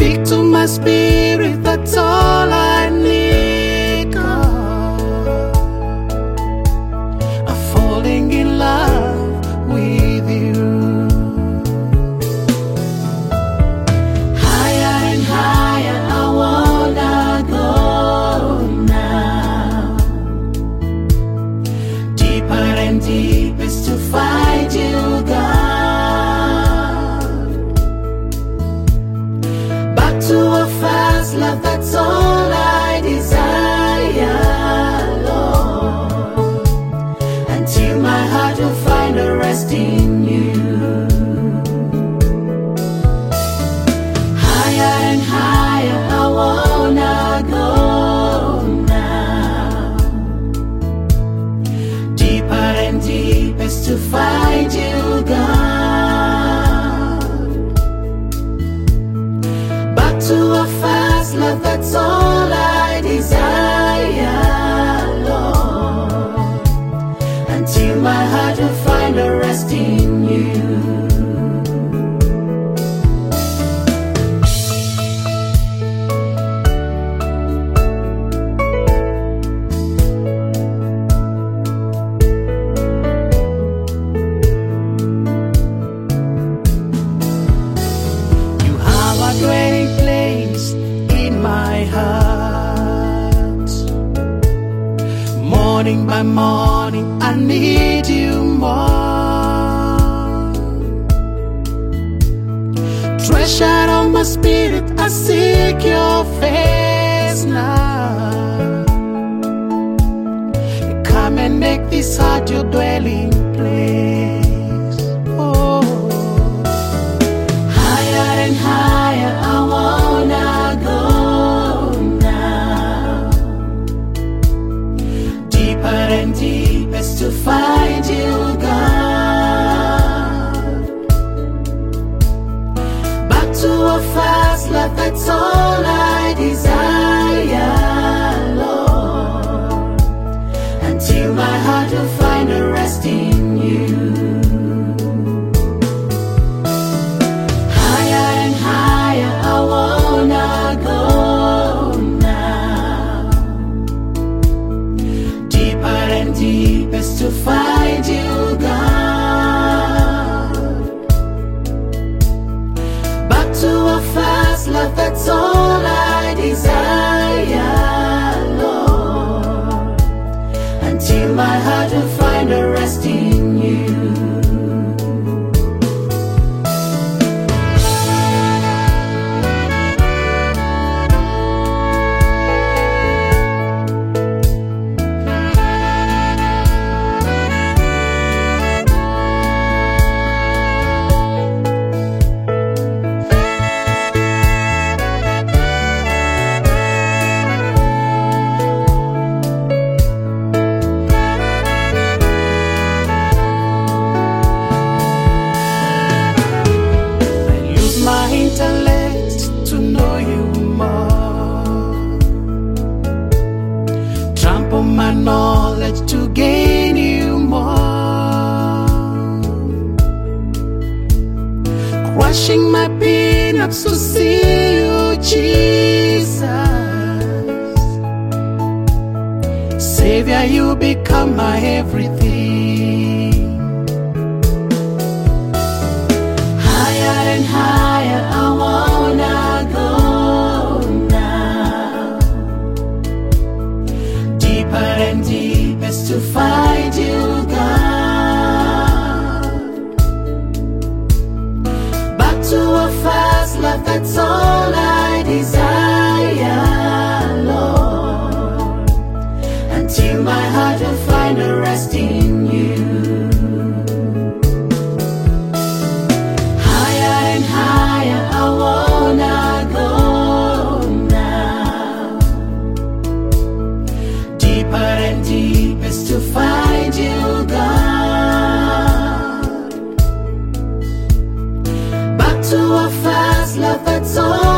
Speak to my spirit, that's all I need, God. I'm falling in love with you. Higher and higher I wanna go now. Deeper and deepest to find you, God. Back to a fast love, that's all I desire, Lord. Until my heart will find a rest in you. Higher and higher I wanna go now. Deeper and deepest to find you, God. Back to a fast love, that's all I desire, Lord. Until my heart will find a rest in you. You have a dwelling place in my heart. Morning by morning, I need you more. Treasure of my spirit, I seek your face now. Come and make this heart your dwelling place. Oh. Higher and higher I wanna go now. Deeper and deepest to find you, God. Back to a fast love, that's all I desire, Lord. Until my heart will find a rest in you. Higher and higher I wanna go now. Deeper and deepest to find you, God. Back to a fast love, that's all I desire, Lord. Until my heart will find a rest in you. My intellect to know you more. Trample my knowledge to gain you more. Crushing my peanuts to see you, Jesus. Savior, you become my everything. Higher and higher I wanna go now. Deeper and deepest to find you, God. Back to a fast love, that's all I desire, Lord. Until my heart will find a rest in you. Higher and higher I wanna go now. Deeper and deepest to find you, God. Back to a fast love, that's all